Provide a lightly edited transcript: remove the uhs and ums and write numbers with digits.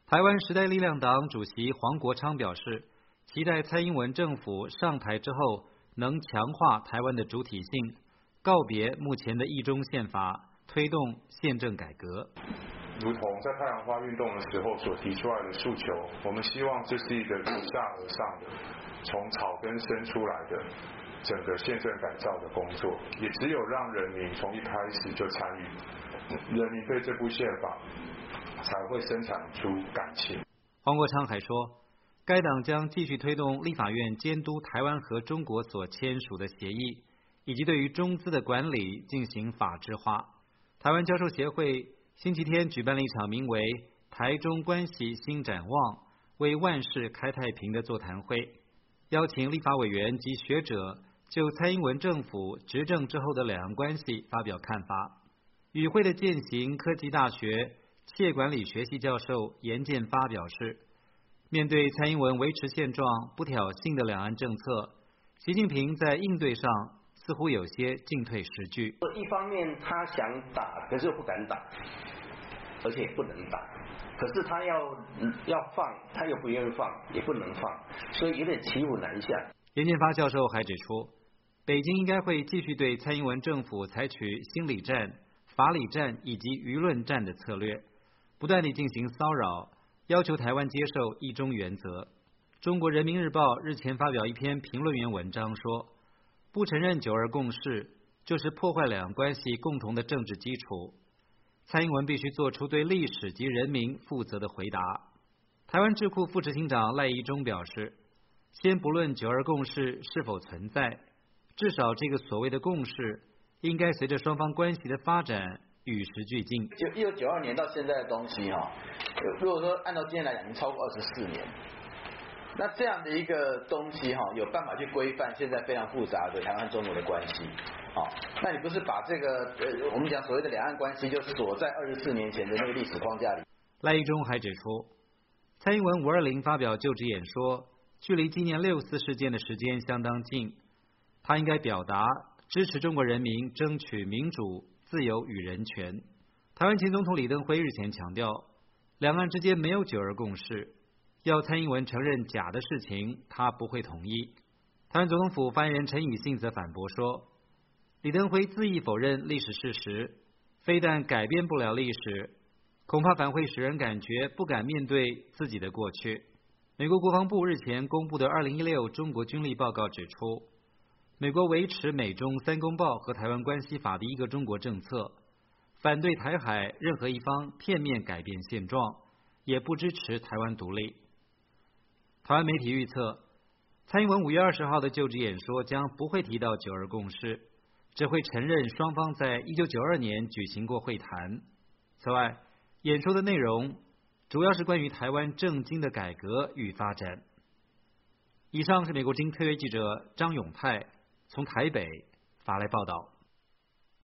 台湾时代力量党主席黄国昌表示，期待蔡英文政府上台之后能强化台湾的主体性，告别目前的一中宪法，推动宪政改革。 如同在太阳花运动的时候所提出来的诉求，我们希望这是一个由下而上的，从草根生出来的整个宪政改造的工作，也只有让人民从一开始就参与，人民对这部宪法才会生产出感情。 黄国昌还说，该党将继续推动立法院监督台湾和中国所签署的协议，以及对于中资的管理进行法制化。台湾教授协会星期天举办了一场名为“台中关系新展望，为万事开太平”的座谈会，邀请立法委员及学者就蔡英文政府执政之后的两岸关系发表看法。与会的践行科技大学企业管理学系教授严建发表示，面对蔡英文维持现状、不挑衅的两岸政策，习近平在应对上似乎有些进退失据。 一方面他想打，可是又不敢打，而且也不能打。可是他要放，他又不愿意放，也不能放，所以有点骑虎难下。 严建发教授还指出，北京应该会继续对蔡英文政府采取心理战、法理战以及舆论战的策略，不断地进行骚扰，要求台湾接受一中原则。中国人民日报日前发表一篇评论员文章说，不承认九二共识就是破坏两岸关系共同的政治基础。蔡英文必须做出对历史及人民负责的回答。台湾智库副执行长赖宜中表示，先不论九二共识是否存在，至少这个所谓的共识应该随着双方关系的发展与时俱进。 就1992年到现在的东西如果说按照今天来讲，已经超过24年。那这样的一个东西有办法去规范现在非常复杂的台湾中国的关系。那你不是把这个我们讲所谓的两岸关系就锁在24年前的那个历史框架里？ 赖宜中还指出，蔡英文520发表就职演说，距离纪念6·4事件的时间相当近，他应该表达支持中国人民争取民主、自由与人权。台湾前总统李登辉日前强调，两岸之间没有九二共识，要蔡英文承认假的事情，他不会同意。台湾总统府发言人陈以信则反驳说，李登辉恣意否认历史事实，非但改变不了历史，恐怕反会使人感觉不敢面对自己的过去。美国国防部日前公布的2016中国军力报告指出，美国维持美中三公报和台湾关系法的一个中国政策，反对台海任何一方片面改变现状，也不支持台湾独立。台湾媒体预测，蔡英文5月20号的就职演说将不会提到九二共识，只会承认双方在1992年举行过会谈。此外，演说的内容主要是关于台湾政经的改革与发展。以上是美国之音特约记者张永泰从台北发来报道。